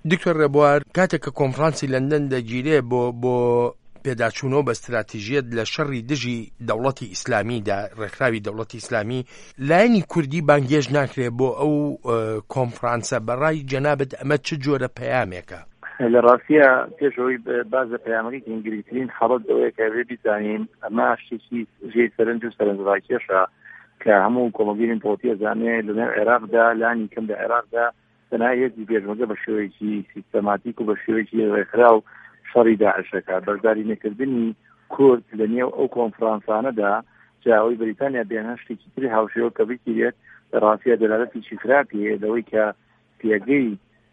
دکتۆر ڕێبوار، کاتێک کە کۆنفرانسی لەندەن دەگیرێ بۆ پێداچوونەوە بە استراتیژیەت لە شەڕی دژی دەوڵەتی ئیسلامیدا، ڕێکخراوی دەوڵەتی ئیسلامی، لایەنی کوردی بانگێژ ناکرێت بۆ ئەو کۆنفرانسە. بەڕای جەنابەت ئەمە چ جۆرە پەیامێکە؟ لە ڕاستیە پێشەوەی باز لە پەیامەکەی ئینگلیزیترین خەڵەت ئەوەیە کە بێ بیزانین ئەمە شتێکی ژێی سەرنج و سەرنجڕاکێشە کە هەموو کۆمەلگەی پۆڵیتیە زانێ لەنێو عێراقدا لانی کەم لە عێراقدا تەنایەتی بێژمەگە بە شێوەیەکی سیستەماتیک و بە شێوەیەکی ڕێکخرا و شەڕی داعشەکە بەشداری نەکردنی کورد لە نێو ئەو کۆنفرانسانەدا جاوەی بریتانیا بێنە شتێکی تری هاوشێوە کە بگیرێت لە ڕاستیە دەلالەتێکی خراپیە لەوەی کە پێگەی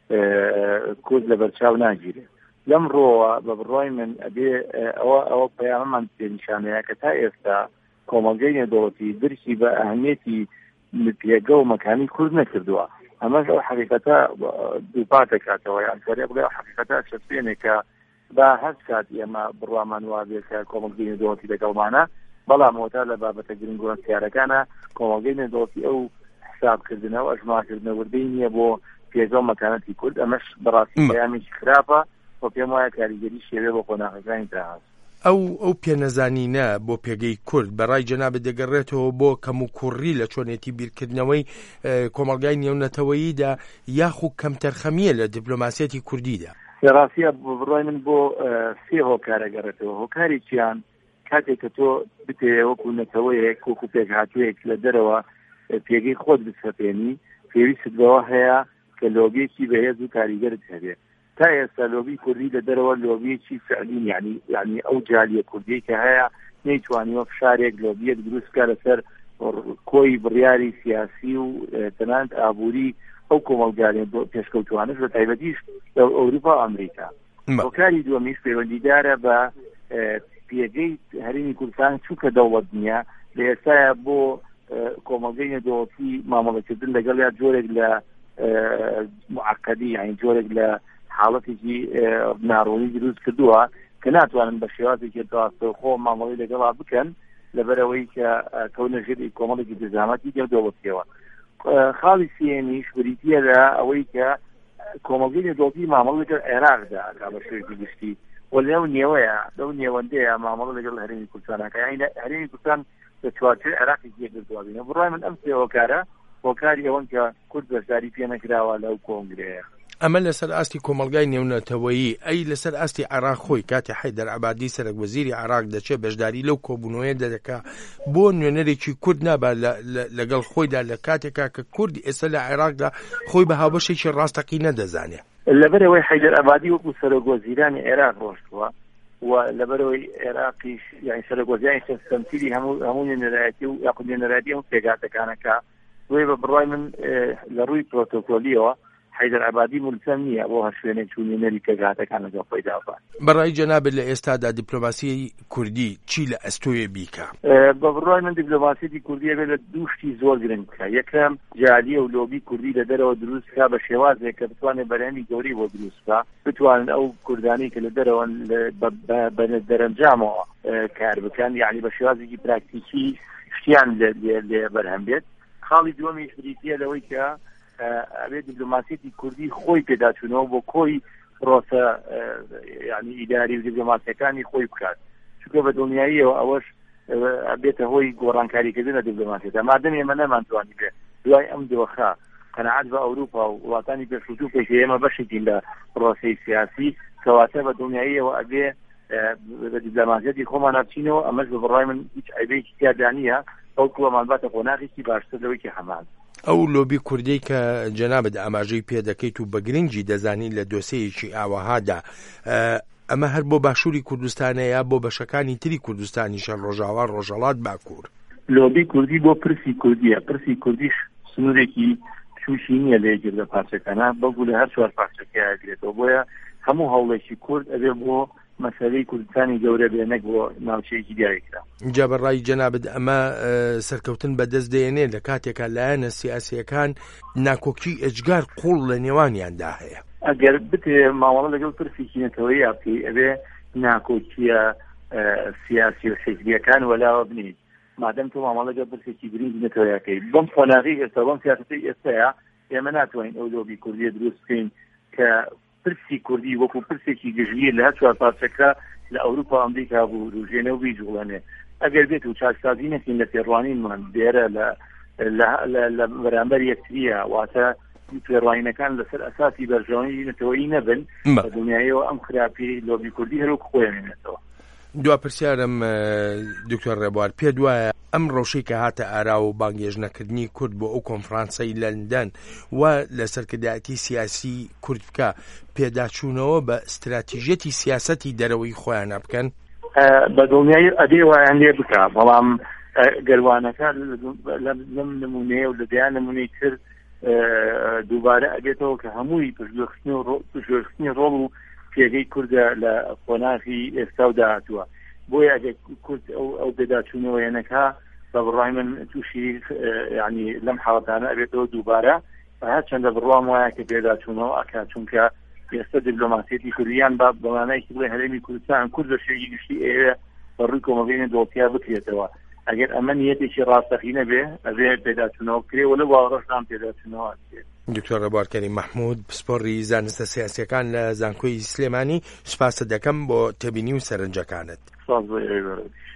کورد لە بەرچاو ناگیرێت. لەم ڕۆوە بە بڕای من ئەبێ ئەوە پەیامەمان پێنیشانەیە کە تا ئێستا کۆمەلگەی نێودەوڵەتی درکی بە ئەهەمیەتی پێگە و مەکانی کورد نەکردووە. ئەمەش ئەو حقیقەتە دووپات دەکاتەوە، یان کارێ بڵێ ئەو حقیقەتە چەسپێنێک کە با هەست کات ئێمە بڕوامان وابێت کە کۆمەلگەی نێودەوڵەتی لەگەڵمانە، بەڵام ئەوەتا لە بابەتە گرنگۆ سیارەکانە کۆمەلگەی نێودەوڵەتی ئەو حسابکردنە و ئەژمارکردنە وردەی نییە بۆ پێگە و مەکانەتی کورد. ئەمەش بەڕاستی پەیامێکی خراپە و پێم وایە کاریگەری شێوێ بۆ قۆناغەکانی داهات. ئەو پێنەزانینە بۆ پێگەی کورد بەڕای جەنابەت دەگەڕێتەوە بۆ کەموکوڕی لە چۆنێتی بیرکردنەوەی کۆمەلگای نێونەتەوەییدا یاخو کەمتەرخەمیە لە دیپلۆماسیەتی کوردیدا. لە ڕاستیە بڕای من بۆ سێ هۆکارە گەڕێتەوە. هۆکارێکیان کاتێک کە تۆ بتێ وەکو نەتەوەیەک وەکو پێکهاتوویەک لە دەرەوە پێگەی خۆت بسەپێنی، پێویستت بەوە هەیە کە لۆبیەکی بەهێز و کاریگەرت هەبێت. تا ئێستا لۆبی کوردی لە دەرەوە لۆبیەکی فعلین یعنی ئەو جالیە کوردی کە هەیە نەیتوانیوە فشارێک لۆبیەک دروستکە لەسەر کۆی بڕیاری سیاسی و تەنانەت ئابووری ئەو کۆمەلگارێن پێشکەوتوانش بە تایبەتیش لە ئەوروپا و ئەمریکا. هۆکاری دووەمیش پەیوەندیدارە بە پێگەی هەرێمی کوردستان چووکە دەوڵەت نییە لە ئێستاە بۆ کۆمەلگەی نێودەوڵەتی مامەڵەکردن لەگەڵ یا جۆرێک لە معقدی یعنی جۆرێک لە حاڵەتێکی ناڕۆنی دروست کردووە کە ناتوانن بە شێوازێکی داستەخۆ مامەڵی لەگەڵا بکەن لەبەرەوەی کە کەونە ژێری کۆمەڵێکی دەزامەتی نێودەوڵەتیەوە. خاڵی سێمیش بریتیە لە ئەوەی کە کۆمەلگەی نێودەوڵەتی مامەڵ لەگەڵ عێراقدا ئەکا بە شێوەیەکی گشتی و لەو نێوەیە لەو نێوەندەیە مامەڵ لەگەڵ هەرێمی کوردستانەکە هەرێمی کوردستان لە چوارچێ عێراقی یەکگرتووە بینە. بڕای من ئەم سێ هۆکارە هۆکاری ئەوەن کە کورد بەشداری پێ نەکراوە لەو کۆنگرەیە. ئەمە لەسەر ئاستی کۆمەلگای نێونەتەوەیی. ئەی لەسەر ئاستی عێراق خۆی کاتی حەیدەر عەبادی سەرۆکوەزیری عێراق دەچێت بەشداری لەو کۆبوونەوەیە دەکات بۆ نوێنەرێکی کورد نابا لەگەڵ خۆیدا لە کاتێکا کە کوردی ئێستا لە عێراقدا خۆی بە هاوبەشێکی ڕاستەقی نەدەزانێت. لەبەرەوەی حەیدەر عەبادی وەکو سەرۆکوەزیرانی عێراق ڕۆشتووە و لەبەرەوەی عێراقیش یعنی سەرۆکوەزیرانی تەمسیلی هەموو نوێنەرایەتی و یاخود نوێنەرایەتی هەموو پێگاتەکانەکە دوێ بە بڕای من لە ڕووی پرۆتۆکۆلیەوە حەیدەر عەبادی ملزەم نییە بۆ هەر شوێنێک چوونێنەری پێگاتەکان لەگەڵ خۆی دابات. بەڕای جەنابەت لە ئێستادا دیپلۆماسی کوردی چی لە ئەستۆیە بیکە؟ بە بڕای من دیپلۆماسیەتی کوردی ئەبێت لە دوو شتی زۆر گرنگ بکە. یەکەم جالیە و لۆبی کوردی لە دەرەوە دروست بکە بە شێوازێک کە بتوانێت بەرهەمی گەورەی بۆ دروست بکە، بتوانن ئەو کوردانی کە لە دەرەوە بە دەرەنجامەوە کار بکەن، یعنی بە شێوازێکی پراکتیکی شتیان لێ بەرهەم بێت. خاڵی دووەمیش بریتیە لەوەی کە ئەبێت دیپلۆماسیەتی کوردی خۆی پێداچوونەوە بۆ کۆی پرۆسە یعنی ئیداری و دیپلۆماسیەکانی خۆی بکات، چونکە بە دڵنیاییەوە ئەوەش ئەبێتە هۆی گۆڕانکاریکردن لە دیپلۆماسیەکە. مادەم ئێمە نەمانتوانی بێت دوای ئەم دۆخە قەنەعەت بە ئەوروپا و وڵاتانی پێشووتوو پێش ئێمە بەشێکی لە پرۆسەی سیاسی کەواتە بە دڵنیاییەوە ئەبێ بە دیپلۆماسیەتی خۆمان ناچینەوە. ئەمەش بە بڕای من هیچ عیبێکی تیادا نییە، ئەو کڵەمان باتە قۆناغێکی باشتر لەوەی کە هەمان. ئەو لۆبی کوردی کە جەنابەت ئاماژەی پێ دەکەیت و بە گرنگی دەزانی لە دۆسەیەکی ئاوەهادا، ئەمە هەر بۆ باشووری کوردستانەیە بۆ بەشەکانی تری کوردستانیشە ڕۆژاوا ڕۆژهەڵات باکوور؟ لۆبی کوردی بۆ پرسی کوردیە. پرسی کوردیش سنوورێکی تووشی نییە لە یەکێک لە پارچەکانە، بەڵکو لە هەر چوار پارچەکەیە دێتەوە. بۆیە هەموو هەوڵێکی کورد ئەبێ بۆ مەسەلەی کوردستانی گەورە بێ، نەک بۆ ناوچەیەکی دیاریکرا. جا بەڕای جەنابەت ئەمە سەرکەوتن بەدەست دێنێ لە کاتێکا لایەنە سیاسیەکان ناکۆکی ئەجگار قوڵ لە نێوانیاندا هەیە. ئەگەر بتێ ماوەڵە لەگەڵ پرسێکی نەتەوەیی یاکەی ئەبێ ناکۆکیە سیاسی و حیزبیەکان وەلاوە بنیت، مادەم تۆ ماوەڵە لەگەڵ پرسێکی گرنگی نەتەوەیەکەی بەم خۆناغی ئێستا بەم سیاسەتی ئێستاە ئێمە ناتوانین ئەو لۆبی کوردیە دروست بکەین کە پرسی کوردی وەکو پرسێکی گژویە لە چوار پارچەکە لە ئەوروپا ئەمریکا بوو و ژێنەوە جوڵێنێ ئەگەر بێت و چاکسازی نەکەین لە پێڕوانینمان دێرە لە بەرامبەر یەکتریە واتە پێڕوانینەکان لەسەر ئەساسی بەرژەوەی نەتەوەیی نەبن بە دنیایەوە ئەم خراپی لۆبی کوردی هەروەک خۆیانێنێتەوە. دوا پرسیارم دکتۆر ڕێبوار پێ دوایە ئەم ڕۆژەی کە هاتە ئارا و بانگێژنەکردنی کورد بۆ ئەو کۆنفرانسەی لەندەن و لە سەرکردایەتی سیاسی کورد بکە پێداچوونەوە بە استراتیژەتی سیاسەتی دەرەوەی خۆیان بکەن بە دڵنیایی ئەدێ وایان لێ بکە بەڵام گەروانەکە لەم نمونەیە و لە دەیان نمونەی تر دووبارە ئەبێتەوە کە هەمووی پشتگوێخستنی ڕۆڵ و پێگەی کوردە لە خۆناغی ئێستا و داهاتووە بۆیە ئەگەر کورد ئەو پێداچوونەوەیەنەکە بە بڕای من تووشی ینی لەم حاڵەتانە ئەبێتەوە دووبارە هەر چەندە بڕوام وایە کە پێداچوونەوە ئەکا چونکە ئێستا دیپلۆماسیەتی کوردیان بەمانایکی بڵێ هەرێمی کوردستان کورد بە شێوەیەکی گشتی ئێوە بەڕووی کۆمەڵگەی دۆڵپیا بکرێتەوە ئەگەر ئەمە نیەتێکی ڕاستەقینە بێ ئەبێ پێداچوونەوە بکرێ وە لە باوەڕەشدان پێداچوونەوە بکرێت. دکتۆر ڕێبوار کەریم مەحموود پسپۆڕی زانستە سیاسیەکان لە زانکۆی سلێمانی سوپاس دەکەم بۆ تێبینی و سەرنجەکانت.